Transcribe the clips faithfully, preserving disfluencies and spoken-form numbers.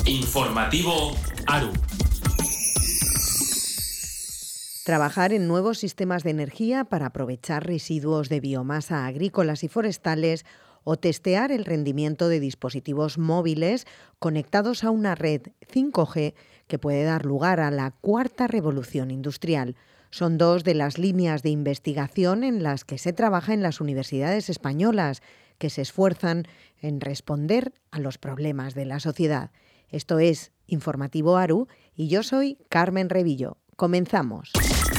Informativo ARU. Trabajar en nuevos sistemas de energía para aprovechar residuos de biomasa agrícolas y forestales o testear el rendimiento de dispositivos móviles conectados a una red cinco G que puede dar lugar a la cuarta revolución industrial. Son dos de las líneas de investigación en las que se trabaja en las universidades españolas, que se esfuerzan en responder a los problemas de la sociedad. Esto es Informativo ARU y yo soy Carmen Revillo. Comenzamos.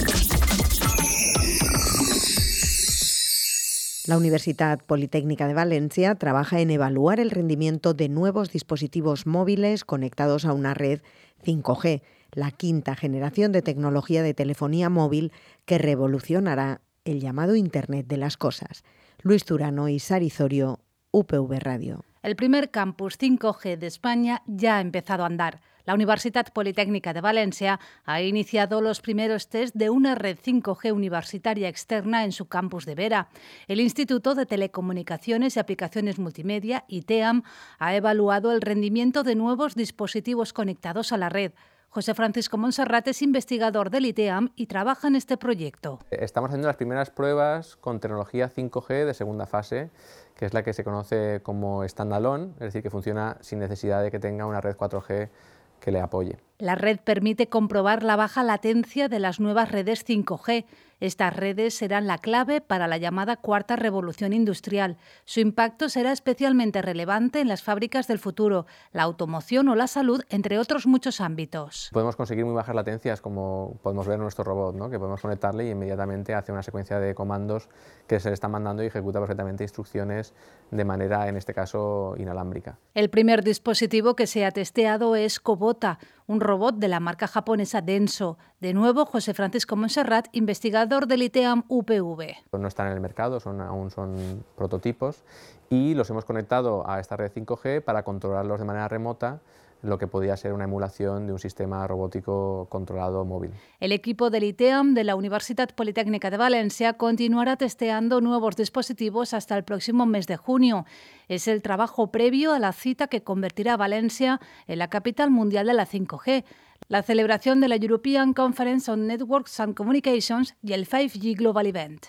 La Universitat Politécnica de Valencia trabaja en evaluar el rendimiento de nuevos dispositivos móviles conectados a una red cinco G, la quinta generación de tecnología de telefonía móvil que revolucionará el llamado Internet de las Cosas. Luis Turano y Sari Zorio, U P V Radio. El primer campus cinco G de España ya ha empezado a andar. La Universitat Politécnica de Valencia ha iniciado los primeros test de una red cinco G universitaria externa en su campus de Vera. El Instituto de Telecomunicaciones y Aplicaciones Multimedia, I T E A M, ha evaluado el rendimiento de nuevos dispositivos conectados a la red. José Francisco Montserrat es investigador del I T E A M y trabaja en este proyecto. Estamos haciendo las primeras pruebas con tecnología cinco G de segunda fase, que es la que se conoce como standalone, es decir, que funciona sin necesidad de que tenga una red cuatro G que le apoye. La red permite comprobar la baja latencia de las nuevas redes cinco G. Estas redes serán la clave para la llamada cuarta revolución industrial. Su impacto será especialmente relevante en las fábricas del futuro, la automoción o la salud, entre otros muchos ámbitos. Podemos conseguir muy bajas latencias, como podemos ver en nuestro robot, ¿no? Que podemos conectarle y inmediatamente hace una secuencia de comandos que se le está mandando y ejecuta perfectamente instrucciones de manera, en este caso, inalámbrica. El primer dispositivo que se ha testeado es Kobota, un robot de la marca japonesa Denso. De nuevo, José Francisco Montserrat, investigador del I T E A M U P V. No están en el mercado, son, aún son prototipos y los hemos conectado a esta red cinco G para controlarlos de manera remota, lo que podía ser una emulación de un sistema robótico controlado móvil. El equipo del I T E A M de la Universitat Politécnica de Valencia continuará testeando nuevos dispositivos hasta el próximo mes de junio. Es el trabajo previo a la cita que convertirá a Valencia en la capital mundial de la cinco G, la celebración de la European Conference on Networks and Communications y el cinco G Global Event.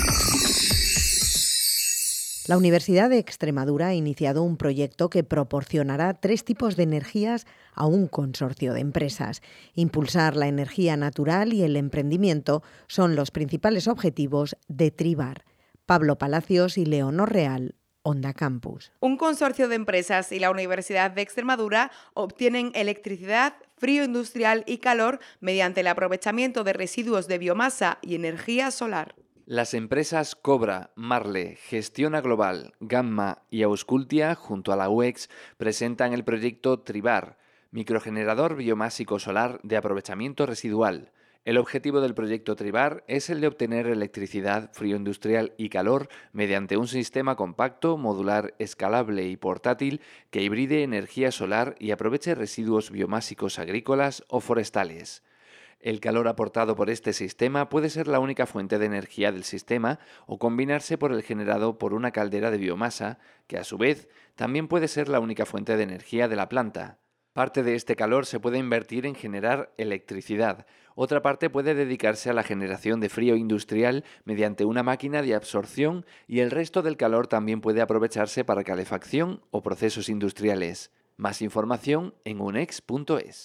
La Universidad de Extremadura ha iniciado un proyecto que proporcionará tres tipos de energías a un consorcio de empresas. Impulsar la energía natural y el emprendimiento son los principales objetivos de Tribar. Pablo Palacios y Leonor Real, Onda Campus. Un consorcio de empresas y la Universidad de Extremadura obtienen electricidad, frío industrial y calor mediante el aprovechamiento de residuos de biomasa y energía solar. Las empresas Cobra, Marle, Gestiona Global, Gamma y Auscultia, junto a la U E X, presentan el proyecto Tribar, microgenerador biomásico solar de aprovechamiento residual. El objetivo del proyecto Tribar es el de obtener electricidad, frío industrial y calor mediante un sistema compacto, modular, escalable y portátil que hibride energía solar y aproveche residuos biomásicos agrícolas o forestales. El calor aportado por este sistema puede ser la única fuente de energía del sistema o combinarse por el generado por una caldera de biomasa, que a su vez también puede ser la única fuente de energía de la planta. Parte de este calor se puede invertir en generar electricidad, otra parte puede dedicarse a la generación de frío industrial mediante una máquina de absorción y el resto del calor también puede aprovecharse para calefacción o procesos industriales. Más información en unex punto es.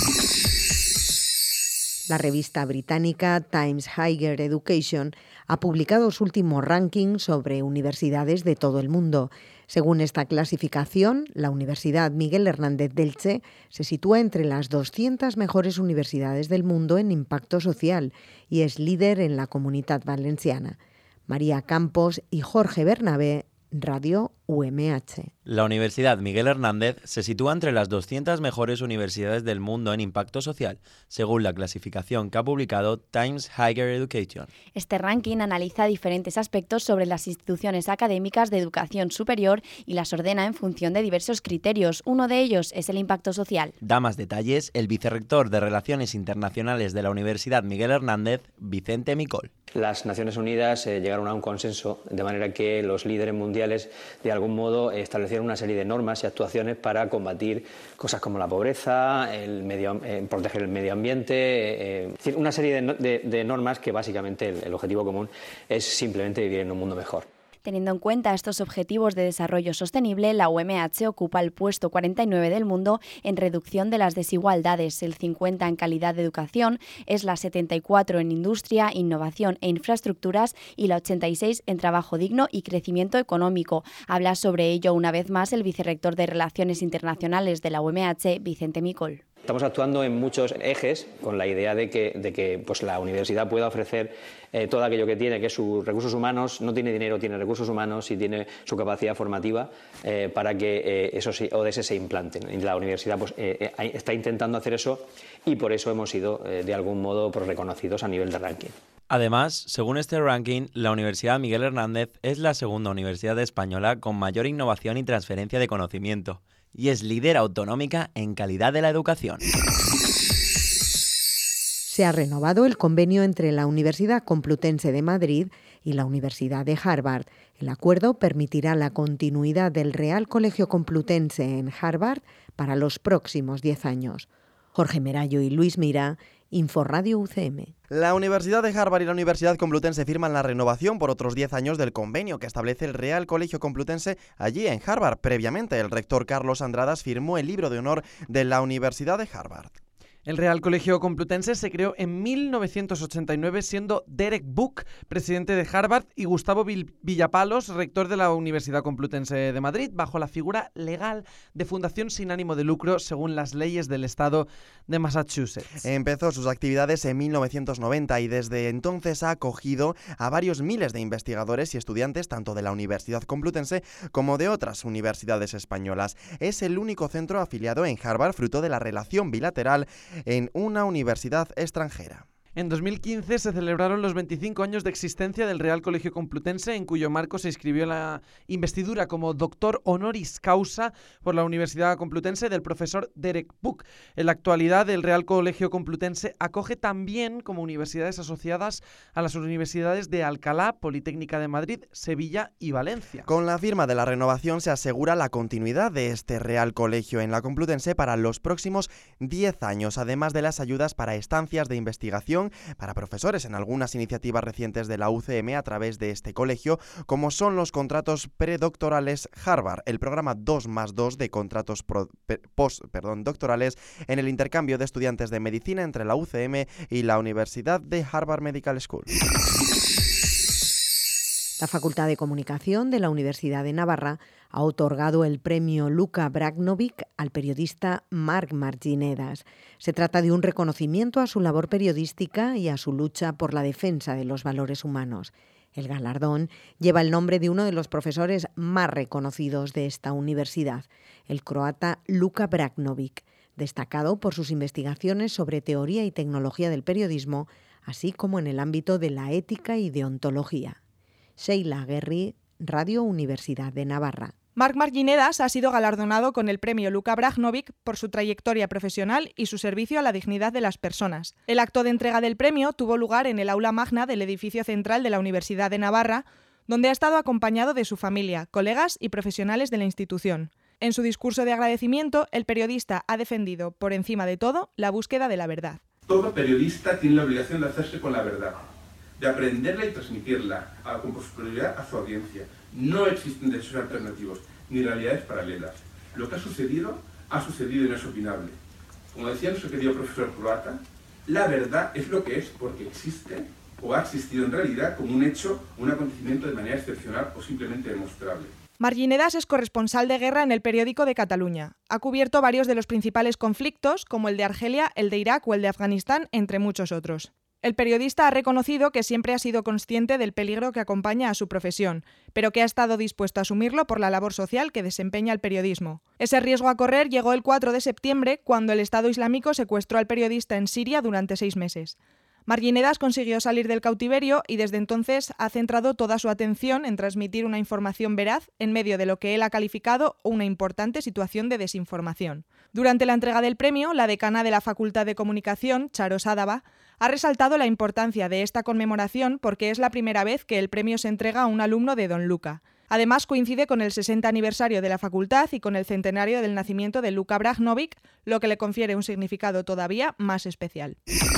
La revista británica Times Higher Education ha publicado su último ranking sobre universidades de todo el mundo. Según esta clasificación, la Universidad Miguel Hernández de Elche se sitúa entre las doscientas mejores universidades del mundo en impacto social y es líder en la Comunitat Valenciana. María Campos y Jorge Bernabé, Radio U M H. La Universidad Miguel Hernández se sitúa entre las doscientas mejores universidades del mundo en impacto social, según la clasificación que ha publicado Times Higher Education. Este ranking analiza diferentes aspectos sobre las instituciones académicas de educación superior y las ordena en función de diversos criterios. Uno de ellos es el impacto social. Da más detalles el vicerrector de Relaciones Internacionales de la Universidad Miguel Hernández, Vicente Micol. Las Naciones Unidas eh, llegaron a un consenso de manera que los líderes mundiales dialogaron algún modo establecieron una serie de normas y actuaciones para combatir cosas como la pobreza, el medio, eh, proteger el medio ambiente, eh, es decir, una serie de, de, de normas que básicamente el, el objetivo común es simplemente vivir en un mundo mejor. Teniendo en cuenta estos objetivos de desarrollo sostenible, la U M H ocupa el puesto cuarenta y nueve del mundo en reducción de las desigualdades, el cincuenta en calidad de educación, es la setenta y cuatro en industria, innovación e infraestructuras y la ochenta y seis en trabajo digno y crecimiento económico. Habla sobre ello una vez más el vicerrector de Relaciones Internacionales de la U M H, Vicente Micol. Estamos actuando en muchos ejes con la idea de que, de que pues, la universidad pueda ofrecer eh, todo aquello que tiene, que es sus recursos humanos, no tiene dinero, tiene recursos humanos y tiene su capacidad formativa eh, para que eh, esos O D S se implanten. Y la universidad pues, eh, eh, está intentando hacer eso y por eso hemos sido eh, de algún modo pues, reconocidos a nivel de ranking. Además, según este ranking, la Universidad Miguel Hernández es la segunda universidad española con mayor innovación y transferencia de conocimiento, y es líder autonómica en calidad de la educación. Se ha renovado el convenio entre la Universidad Complutense de Madrid y la Universidad de Harvard. El acuerdo permitirá la continuidad del Real Colegio Complutense en Harvard para los próximos diez años. Jorge Merayo y Luis Mira, Inforradio U C M. La Universidad de Harvard y la Universidad Complutense firman la renovación por otros diez años del convenio que establece el Real Colegio Complutense allí en Harvard. Previamente, el rector Carlos Andradas firmó el libro de honor de la Universidad de Harvard. El Real Colegio Complutense se creó en mil novecientos ochenta y nueve siendo Derek Book, presidente de Harvard, y Gustavo Villapalos, rector de la Universidad Complutense de Madrid, bajo la figura legal de fundación sin ánimo de lucro según las leyes del estado de Massachusetts. Empezó sus actividades en mil novecientos noventa y desde entonces ha acogido a varios miles de investigadores y estudiantes tanto de la Universidad Complutense como de otras universidades españolas. Es el único centro afiliado en Harvard fruto de la relación bilateral en una universidad extranjera. En dos mil quince se celebraron los veinticinco años de existencia del Real Colegio Complutense, en cuyo marco se inscribió la investidura como doctor honoris causa por la Universidad Complutense del profesor Derek Book. En la actualidad, el Real Colegio Complutense acoge también como universidades asociadas a las universidades de Alcalá, Politécnica de Madrid, Sevilla y Valencia. Con la firma de la renovación se asegura la continuidad de este Real Colegio en la Complutense para los próximos diez años, además de las ayudas para estancias de investigación para profesores en algunas iniciativas recientes de la U C M a través de este colegio, como son los contratos predoctorales Harvard, el programa dos más dos de contratos pro, post, perdón, doctorales en el intercambio de estudiantes de medicina entre la U C M y la Universidad de Harvard Medical School. La Facultad de Comunicación de la Universidad de Navarra ha otorgado el premio Luka Brajnovic al periodista Marc Marginedas. Se trata de un reconocimiento a su labor periodística y a su lucha por la defensa de los valores humanos. El galardón lleva el nombre de uno de los profesores más reconocidos de esta universidad, el croata Luka Brajnovic, destacado por sus investigaciones sobre teoría y tecnología del periodismo, así como en el ámbito de la ética y deontología. Sheila Guerri, Radio Universidad de Navarra. Marc Marginedas ha sido galardonado con el premio Luka Brajnovic por su trayectoria profesional y su servicio a la dignidad de las personas. El acto de entrega del premio tuvo lugar en el aula magna del edificio central de la Universidad de Navarra, donde ha estado acompañado de su familia, colegas y profesionales de la institución. En su discurso de agradecimiento, el periodista ha defendido, por encima de todo, la búsqueda de la verdad. Todo periodista tiene la obligación de hacerse con la verdad, de aprenderla y transmitirla a, con posterioridad a su audiencia. No existen derechos alternativos, ni realidades paralelas. Lo que ha sucedido, ha sucedido y no es opinable. Como decía nuestro querido profesor croata, la verdad es lo que es porque existe o ha existido en realidad como un hecho, un acontecimiento de manera excepcional o simplemente demostrable. Marginedas es corresponsal de guerra en el Periódico de Cataluña. Ha cubierto varios de los principales conflictos, como el de Argelia, el de Irak o el de Afganistán, entre muchos otros. El periodista ha reconocido que siempre ha sido consciente del peligro que acompaña a su profesión, pero que ha estado dispuesto a asumirlo por la labor social que desempeña el periodismo. Ese riesgo a correr llegó el cuatro de septiembre, cuando el Estado Islámico secuestró al periodista en Siria durante seis meses. Marginedas consiguió salir del cautiverio y desde entonces ha centrado toda su atención en transmitir una información veraz en medio de lo que él ha calificado una importante situación de desinformación. Durante la entrega del premio, la decana de la Facultad de Comunicación, Charo Sadaba, ha resaltado la importancia de esta conmemoración porque es la primera vez que el premio se entrega a un alumno de Don Luka. Además, coincide con el sesenta aniversario de la facultad y con el centenario del nacimiento de Luka Brajnovic, lo que le confiere un significado todavía más especial.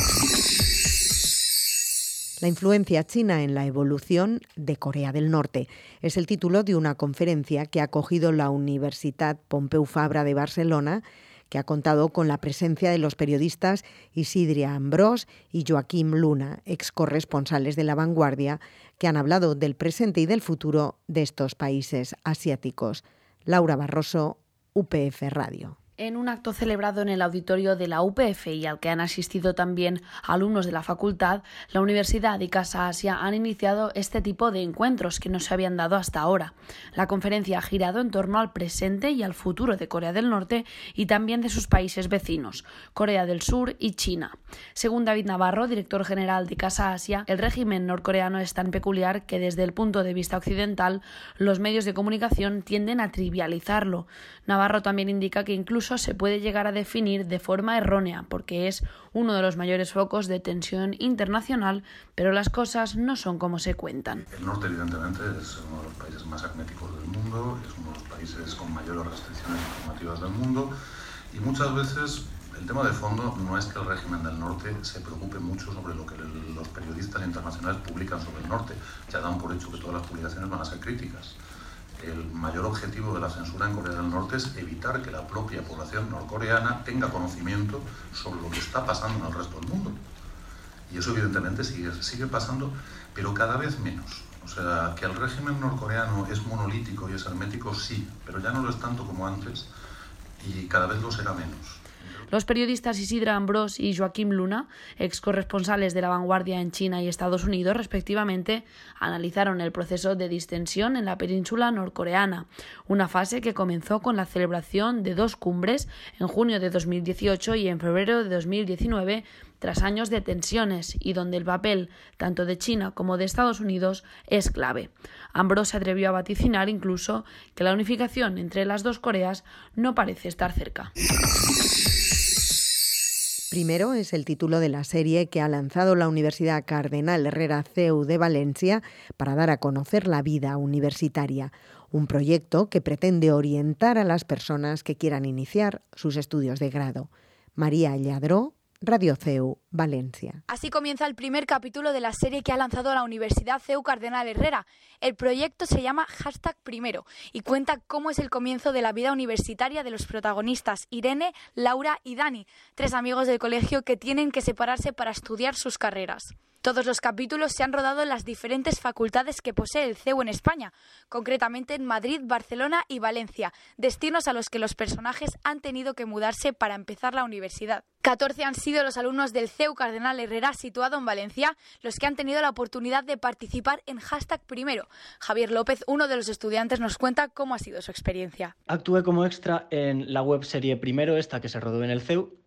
La influencia china en la evolución de Corea del Norte es el título de una conferencia que ha acogido la Universitat Pompeu Fabra de Barcelona, que ha contado con la presencia de los periodistas Isidria Ambrós y Joaquim Luna, ex corresponsales de La Vanguardia, que han hablado del presente y del futuro de estos países asiáticos. Laura Barroso, U P F Radio. En un acto celebrado en el auditorio de la U P F y al que han asistido también alumnos de la facultad, la Universidad y Casa Asia han iniciado este tipo de encuentros que no se habían dado hasta ahora. La conferencia ha girado en torno al presente y al futuro de Corea del Norte y también de sus países vecinos, Corea del Sur y China. Según David Navarro, director general de Casa Asia, el régimen norcoreano es tan peculiar que desde el punto de vista occidental los medios de comunicación tienden a trivializarlo. Navarro también indica que incluso se puede llegar a definir de forma errónea porque es uno de los mayores focos de tensión internacional, pero las cosas no son como se cuentan. El norte, evidentemente, es uno de los países más herméticos del mundo, es uno de los países con mayores restricciones informativas del mundo y muchas veces el tema de fondo no es que el régimen del norte se preocupe mucho sobre lo que los periodistas internacionales publican sobre el norte. Ya dan por hecho que todas las publicaciones van a ser críticas. El mayor objetivo de la censura en Corea del Norte es evitar que la propia población norcoreana tenga conocimiento sobre lo que está pasando en el resto del mundo. Y eso evidentemente sigue, sigue pasando, pero cada vez menos. O sea, que el régimen norcoreano es monolítico y es hermético, sí, pero ya no lo es tanto como antes y cada vez lo será menos. Los periodistas Isidra Ambrós y Joaquim Luna, ex corresponsales de La Vanguardia en China y Estados Unidos, respectivamente, analizaron el proceso de distensión en la península norcoreana, una fase que comenzó con la celebración de dos cumbres en junio de dos mil dieciocho y en febrero de dos mil diecinueve, tras años de tensiones y donde el papel tanto de China como de Estados Unidos es clave. Ambrós se atrevió a vaticinar incluso que la unificación entre las dos Coreas no parece estar cerca. Primero es el título de la serie que ha lanzado la Universidad Cardenal Herrera C E U de Valencia para dar a conocer la vida universitaria, un proyecto que pretende orientar a las personas que quieran iniciar sus estudios de grado. María Lladró, Radio C E U, Valencia. Así comienza el primer capítulo de la serie que ha lanzado la Universidad C E U Cardenal Herrera. El proyecto se llama Hashtag Primero y cuenta cómo es el comienzo de la vida universitaria de los protagonistas Irene, Laura y Dani, tres amigos del colegio que tienen que separarse para estudiar sus carreras. Todos los capítulos se han rodado en las diferentes facultades que posee el C E U en España, concretamente en Madrid, Barcelona y Valencia, destinos a los que los personajes han tenido que mudarse para empezar la universidad. catorce han sido los alumnos del C E U Cardenal Herrera situado en Valencia, los que han tenido la oportunidad de participar en Hashtag Primero. Javier López, uno de los estudiantes, nos cuenta cómo ha sido su experiencia. Actué como extra en la web serie Primero, esta que se rodó en el C E U,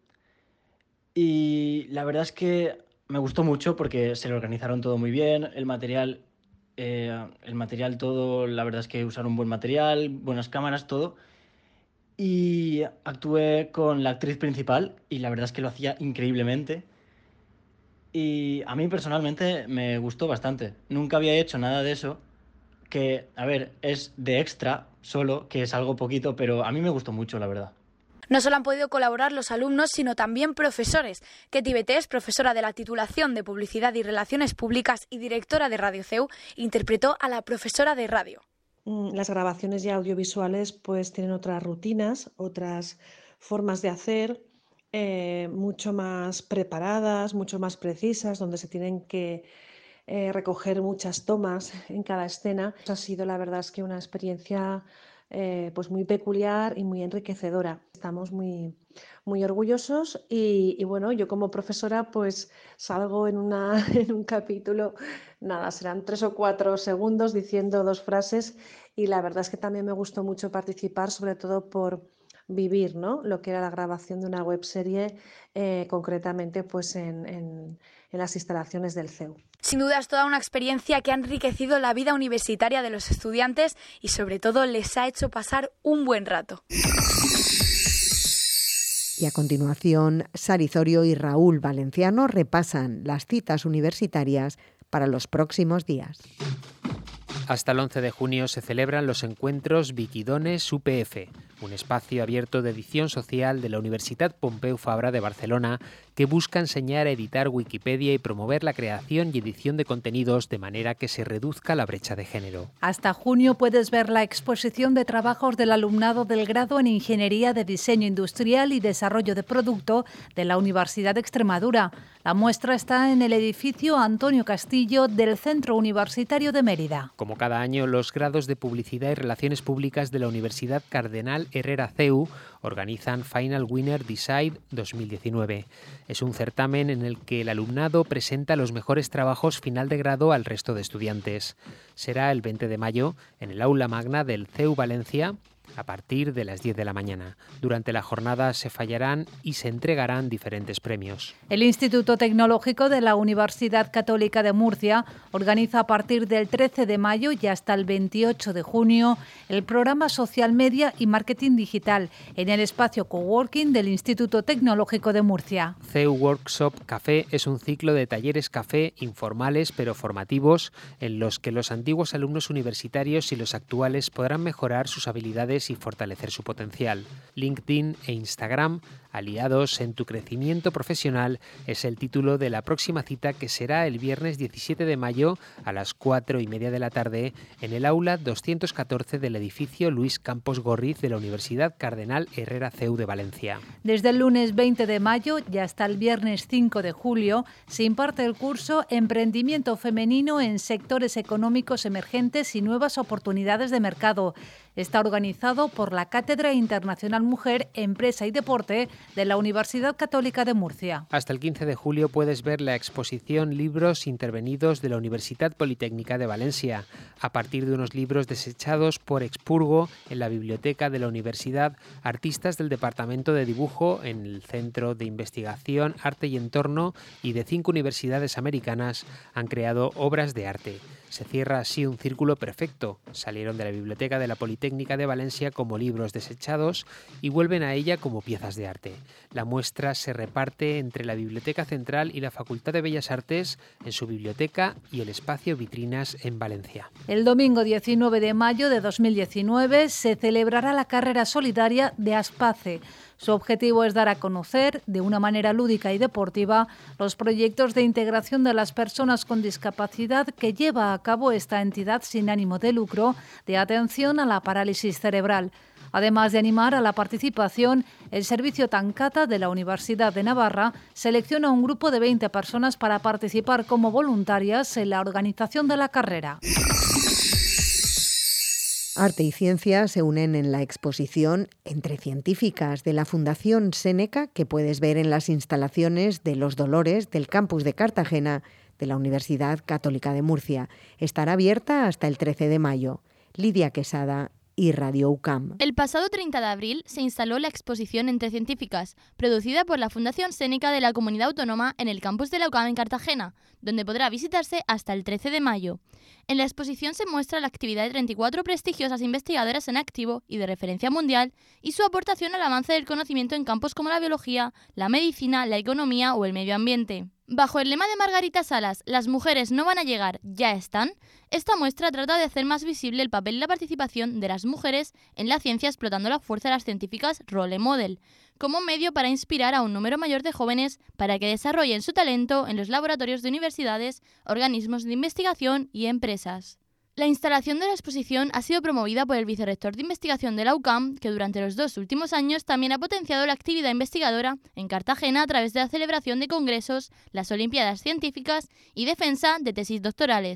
y la verdad es que me gustó mucho porque se lo organizaron todo muy bien, el material, eh, el material todo, la verdad es que usaron buen material, buenas cámaras, todo. Y actué con la actriz principal y la verdad es que lo hacía increíblemente. Y a mí personalmente me gustó bastante. Nunca había hecho nada de eso, que, a ver, es de extra solo, que es algo poquito, pero a mí me gustó mucho, la verdad. No solo han podido colaborar los alumnos, sino también profesores. Ketty Betés, profesora de la titulación de Publicidad y Relaciones Públicas y directora de Radio C E U, interpretó a la profesora de radio. Las grabaciones ya audiovisuales pues tienen otras rutinas, otras formas de hacer, eh, mucho más preparadas, mucho más precisas, donde se tienen que eh, recoger muchas tomas en cada escena. Ha sido, la verdad, es que una experiencia Eh, pues muy peculiar y muy enriquecedora. Estamos muy, muy orgullosos y, y bueno, yo como profesora pues salgo en, una, en un capítulo, nada, serán tres o cuatro segundos diciendo dos frases y la verdad es que también me gustó mucho participar, sobre todo por vivir, ¿no?, lo que era la grabación de una webserie, eh, concretamente pues en, en, en las instalaciones del C E U. Sin duda es toda una experiencia que ha enriquecido la vida universitaria de los estudiantes y sobre todo les ha hecho pasar un buen rato. Y a continuación, Sari Zorio y Raúl Valenciano repasan las citas universitarias para los próximos días. Hasta el once de junio se celebran los encuentros Viquidones U P F, un espacio abierto de edición social de la Universitat Pompeu Fabra de Barcelona que busca enseñar a editar Wikipedia y promover la creación y edición de contenidos de manera que se reduzca la brecha de género. Hasta junio puedes ver la exposición de trabajos del alumnado del grado en Ingeniería de Diseño Industrial y Desarrollo de Producto de la Universidad de Extremadura. La muestra está en el edificio Antonio Castillo del Centro Universitario de Mérida. Como cada año, los grados de Publicidad y Relaciones Públicas de la Universidad Cardenal Herrera C E U organizan Final Winner Decide dos mil diecinueve. Es un certamen en el que el alumnado presenta los mejores trabajos final de grado al resto de estudiantes. Será el veinte de mayo en el aula magna del C E U Valencia a partir de las diez de la mañana. Durante la jornada se fallarán y se entregarán diferentes premios. El Instituto Tecnológico de la Universidad Católica de Murcia organiza a partir del trece de mayo y hasta el veintiocho de junio el programa Social Media y Marketing Digital en el espacio Coworking del Instituto Tecnológico de Murcia. C E U Workshop Café es un ciclo de talleres café informales pero formativos en los que los antiguos alumnos universitarios y los actuales podrán mejorar sus habilidades y fortalecer su potencial. LinkedIn e Instagram, aliados en tu crecimiento profesional, es el título de la próxima cita que será el viernes diecisiete de mayo a las cuatro y media de la tarde en el aula doscientos catorce del edificio Luis Campos Gorriz de la Universidad Cardenal Herrera C E U de Valencia. Desde el lunes veinte de mayo y hasta el viernes cinco de julio se imparte el curso Emprendimiento Femenino en Sectores Económicos Emergentes y Nuevas Oportunidades de Mercado. Está organizado por la Cátedra Internacional Mujer, Empresa y Deporte de la Universidad Católica de Murcia. Hasta el quince de julio puedes ver la exposición Libros Intervenidos de la Universidad Politécnica de Valencia, a partir de unos libros desechados por expurgo en la biblioteca de la universidad. Artistas del Departamento de Dibujo en el Centro de Investigación, Arte y Entorno y de cinco universidades americanas han creado obras de arte. Se cierra así un círculo perfecto. Salieron de la biblioteca de la Politécnica de Valencia como libros desechados y vuelven a ella como piezas de arte. La muestra se reparte entre la Biblioteca Central y la Facultad de Bellas Artes en su biblioteca y el espacio Vitrinas en Valencia. El domingo diecinueve de mayo de dos mil diecinueve se celebrará la carrera solidaria de Aspace. Su objetivo es dar a conocer, de una manera lúdica y deportiva, los proyectos de integración de las personas con discapacidad que lleva a cabo esta entidad sin ánimo de lucro de atención a la parálisis cerebral. Además de animar a la participación, el Servicio Tancata de la Universidad de Navarra selecciona un grupo de veinte personas para participar como voluntarias en la organización de la carrera. Arte y ciencia se unen en la exposición Entre Científicas de la Fundación Séneca, que puedes ver en las instalaciones de Los Dolores del campus de Cartagena de la Universidad Católica de Murcia. Estará abierta hasta el trece de mayo. Lidia Quesada y Radio U C A M. El pasado treinta de abril se instaló la exposición Entre Científicas, producida por la Fundación Séneca de la Comunidad Autónoma en el campus de la U C A M en Cartagena, donde podrá visitarse hasta el trece de mayo. En la exposición se muestra la actividad de treinta y cuatro prestigiosas investigadoras en activo y de referencia mundial y su aportación al avance del conocimiento en campos como la biología, la medicina, la economía o el medio ambiente. Bajo el lema de Margarita Salas, las mujeres no van a llegar, ya están, esta muestra trata de hacer más visible el papel y la participación de las mujeres en la ciencia explotando la fuerza de las científicas role model, como medio para inspirar a un número mayor de jóvenes para que desarrollen su talento en los laboratorios de universidades, organismos de investigación y empresas. La instalación de la exposición ha sido promovida por el vicerrector de investigación de la U C A M, que durante los dos últimos años también ha potenciado la actividad investigadora en Cartagena a través de la celebración de congresos, las Olimpiadas Científicas y defensa de tesis doctorales.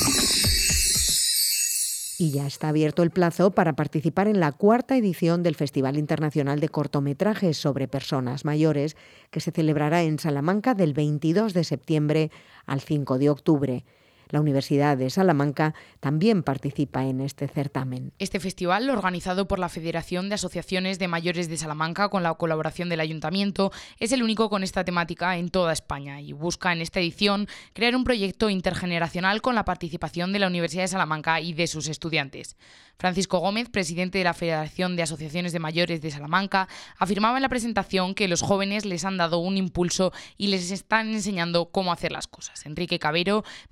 Y ya está abierto el plazo para participar en la cuarta edición del Festival Internacional de Cortometrajes sobre Personas Mayores, que se celebrará en Salamanca del veintidós de septiembre al cinco de octubre. La Universidad de Salamanca también participa en este certamen. Este festival, organizado por la Federación de Asociaciones de Mayores de Salamanca con la colaboración del Ayuntamiento, es el único con esta temática en toda España y busca en esta edición crear un proyecto intergeneracional con la participación de la Universidad de Salamanca y de sus estudiantes. Francisco Gómez, presidente de la Federación de Asociaciones de Mayores de Salamanca, afirmaba en la presentación que los jóvenes les han dado un impulso y les están enseñando cómo hacer las cosas. Enrique Cabero, vicerrector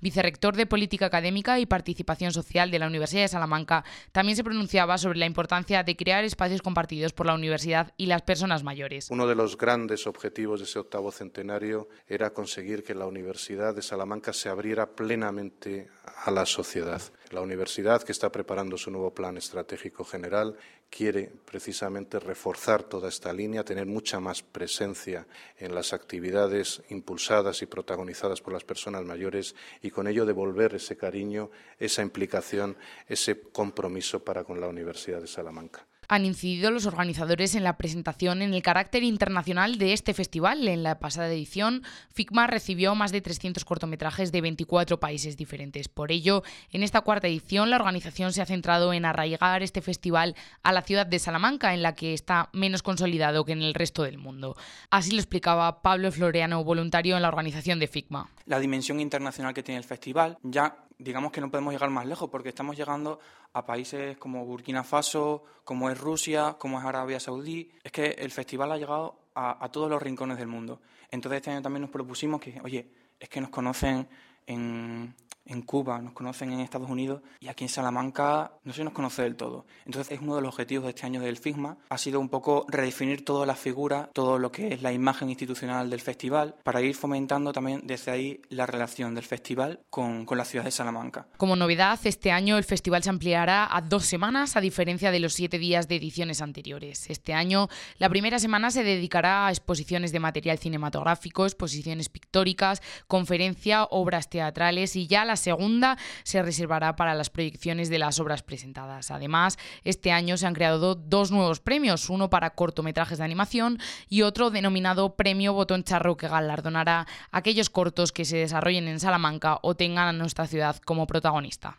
director de Política Académica y Participación Social de la Universidad de Salamanca también se pronunciaba sobre la importancia de crear espacios compartidos por la universidad y las personas mayores. Uno de los grandes objetivos de ese octavo centenario era conseguir que la Universidad de Salamanca se abriera plenamente a la sociedad. La universidad, que está preparando su nuevo plan estratégico general, quiere precisamente reforzar toda esta línea, tener mucha más presencia en las actividades impulsadas y protagonizadas por las personas mayores y con ello devolver ese cariño, esa implicación, ese compromiso para con la Universidad de Salamanca. Han incidido los organizadores en la presentación en el carácter internacional de este festival. En la pasada edición, FICMA recibió más de trescientos cortometrajes de veinticuatro países diferentes. Por ello, en esta cuarta edición, la organización se ha centrado en arraigar este festival a la ciudad de Salamanca, en la que está menos consolidado que en el resto del mundo. Así lo explicaba Pablo Floreano, voluntario en la organización de FICMA. La dimensión internacional que tiene el festival, ya digamos que no podemos llegar más lejos porque estamos llegando a países como Burkina Faso, como es Rusia, como es Arabia Saudí. Es que el festival ha llegado a, a todos los rincones del mundo. Entonces este año también nos propusimos que, oye, es que nos conocen en, en Cuba, nos conocen en Estados Unidos y aquí en Salamanca no se nos conoce del todo. Entonces es uno de los objetivos de este año del FICMA, ha sido un poco redefinir toda la figura, todo lo que es la imagen institucional del festival, para ir fomentando también desde ahí la relación del festival con, con la ciudad de Salamanca. Como novedad, este año el festival se ampliará a dos semanas, a diferencia de los siete días de ediciones anteriores. Este año, la primera semana se dedicará a exposiciones de material cinematográfico, exposiciones pictóricas, conferencia, obras teatrales, y ya la segunda se reservará para las proyecciones de las obras presentadas. Además, este año se han creado dos nuevos premios, uno para cortometrajes de animación y otro denominado Premio Botón Charro, que galardonará aquellos cortos que se desarrollen en Salamanca o tengan a nuestra ciudad como protagonista.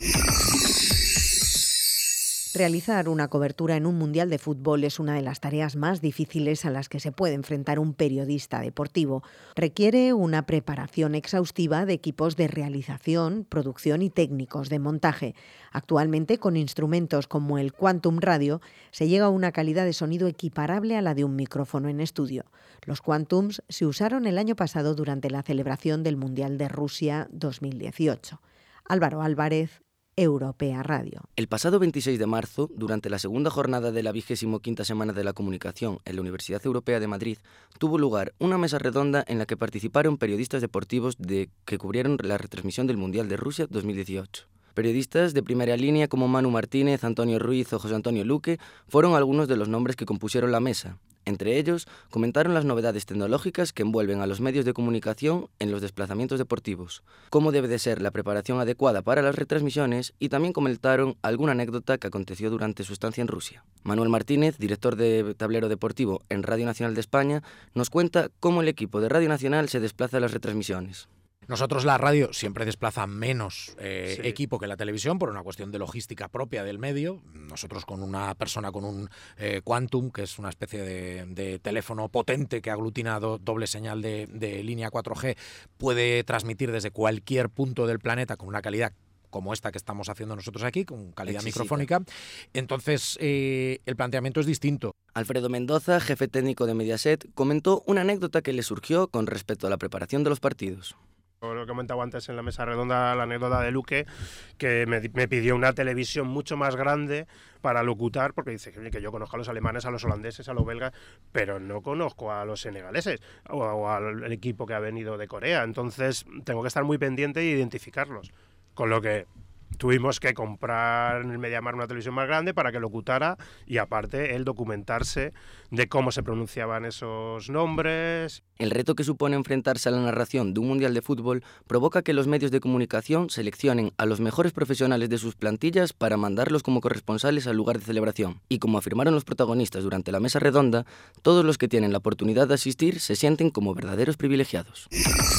Realizar una cobertura en un mundial de fútbol es una de las tareas más difíciles a las que se puede enfrentar un periodista deportivo. Requiere una preparación exhaustiva de equipos de realización, producción y técnicos de montaje. Actualmente, con instrumentos como el Quantum Radio, se llega a una calidad de sonido equiparable a la de un micrófono en estudio. Los Quantums se usaron el año pasado durante la celebración del Mundial de Rusia dos mil dieciocho. Álvaro Álvarez, Europea Radio. El pasado veintiséis de marzo, durante la segunda jornada de la vigésimo quinta Semana de la Comunicación en la Universidad Europea de Madrid, tuvo lugar una mesa redonda en la que participaron periodistas deportivos de, que cubrieron la retransmisión del Mundial de Rusia dos mil dieciocho. Periodistas de primera línea como Manu Martínez, Antonio Ruiz o José Antonio Luque fueron algunos de los nombres que compusieron la mesa. Entre ellos, comentaron las novedades tecnológicas que envuelven a los medios de comunicación en los desplazamientos deportivos, cómo debe de ser la preparación adecuada para las retransmisiones y también comentaron alguna anécdota que aconteció durante su estancia en Rusia. Manuel Martínez, director de Tablero Deportivo en Radio Nacional de España, nos cuenta cómo el equipo de Radio Nacional se desplaza a las retransmisiones. Nosotros la radio siempre desplaza menos eh, Sí. equipo que la televisión por una cuestión de logística propia del medio. Nosotros con una persona con un eh, Quantum, que es una especie de, de teléfono potente que aglutina do, doble señal de, de línea cuatro G, puede transmitir desde cualquier punto del planeta con una calidad como esta que estamos haciendo nosotros aquí, con calidad Exquisita. microfónica. Entonces, eh, el planteamiento es distinto. Alfredo Mendoza, jefe técnico de Mediaset, comentó una anécdota que le surgió con respecto a la preparación de los partidos. Lo que comentaba antes en la mesa redonda, la anécdota de Luque, que me, me pidió una televisión mucho más grande para locutar, porque dice que, que yo conozco a los alemanes, a los holandeses, a los belgas, pero no conozco a los senegaleses o, o al equipo que ha venido de Corea. Entonces tengo que estar muy pendiente e identificarlos. Con lo que tuvimos que comprar en el Mediamar una televisión más grande para que locutara y aparte él documentarse de cómo se pronunciaban esos nombres. El reto que supone enfrentarse a la narración de un mundial de fútbol provoca que los medios de comunicación seleccionen a los mejores profesionales de sus plantillas para mandarlos como corresponsales al lugar de celebración. Y como afirmaron los protagonistas durante la mesa redonda, todos los que tienen la oportunidad de asistir se sienten como verdaderos privilegiados.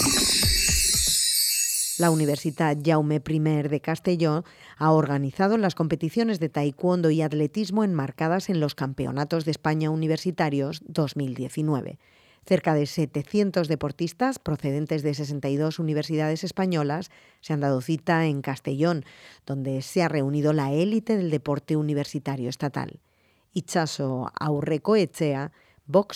La Universitat Jaume primero de Castelló ha organizado las competiciones de taekwondo y atletismo enmarcadas en los Campeonatos de España Universitarios dos mil diecinueve. Cerca de setecientos deportistas procedentes de sesenta y dos universidades españolas se han dado cita en Castellón, donde se ha reunido la élite del deporte universitario estatal. Itxaso Aurrekoetxea, Vox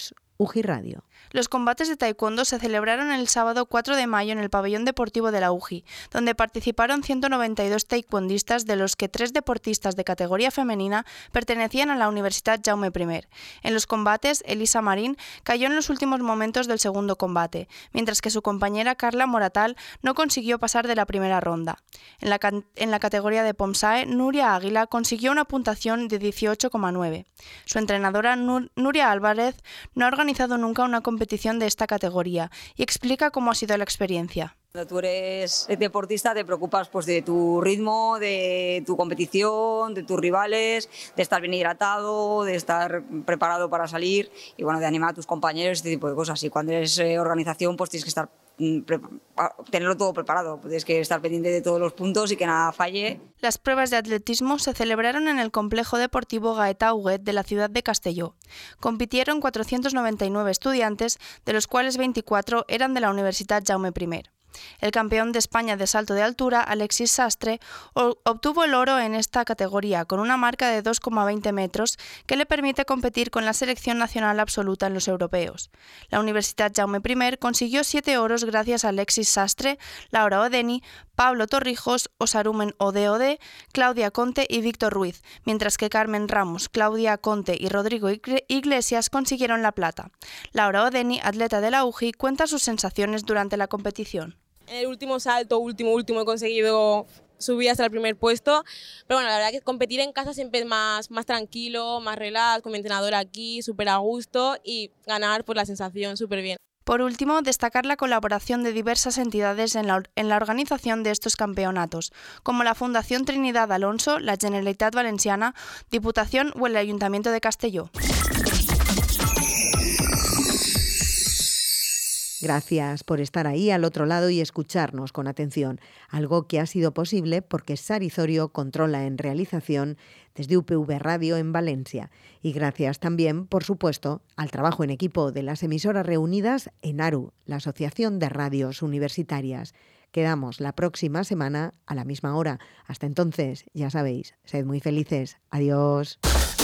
U G I Radio. Los combates de taekwondo se celebraron el sábado cuatro de mayo en el pabellón deportivo de la U G I, donde participaron ciento noventa y dos taekwondistas, de los que tres deportistas de categoría femenina pertenecían a la Universidad Jaume I. En los combates, Elisa Marín cayó en los últimos momentos del segundo combate, mientras que su compañera Carla Moratal no consiguió pasar de la primera ronda. En la, en la categoría de Pomsae, Nuria Águila consiguió una puntuación de dieciocho coma nueve. Su entrenadora Nur Nuria Álvarez no ha organizado nunca una competición de esta categoría y explica cómo ha sido la experiencia. Cuando tú eres deportista te preocupas pues, de tu ritmo, de tu competición, de tus rivales, de estar bien hidratado, de estar preparado para salir y bueno, de animar a tus compañeros, este tipo de cosas. Y cuando eres eh, organización pues tienes que estar tenerlo todo preparado, tienes que estar pendiente de todos los puntos y que nada falle. Las pruebas de atletismo se celebraron en el complejo deportivo Gaetà Huguet de la ciudad de Castelló. Compitieron cuatrocientos noventa y nueve estudiantes, de los cuales veinticuatro eran de la Universidad Jaume I. El campeón de España de salto de altura, Alexis Sastre, obtuvo el oro en esta categoría con una marca de dos coma veinte metros que le permite competir con la selección nacional absoluta en los europeos. La Universidad Jaume I consiguió siete oros gracias a Alexis Sastre, Laura Odeni, Pablo Torrijos, Osarumen Odeode, Claudia Conte y Víctor Ruiz, mientras que Carmen Ramos, Claudia Conte y Rodrigo Iglesias consiguieron la plata. Laura Odeni, atleta de la U G I, cuenta sus sensaciones durante la competición. En el último salto, último, último, he conseguido subir hasta el primer puesto, pero bueno, la verdad que competir en casa siempre es más, más tranquilo, más relax, con mi entrenador aquí, súper a gusto y ganar por la sensación súper bien. Por último, destacar la colaboración de diversas entidades en la, en la organización de estos campeonatos, como la Fundación Trinidad Alonso, la Generalitat Valenciana, Diputación o el Ayuntamiento de Castelló. Gracias por estar ahí al otro lado y escucharnos con atención, algo que ha sido posible porque Sari Zorio controla en realización desde U P V Radio en Valencia. Y gracias también, por supuesto, al trabajo en equipo de las emisoras reunidas en ARU, la Asociación de Radios Universitarias. Quedamos la próxima semana a la misma hora. Hasta entonces, ya sabéis, sed muy felices. Adiós.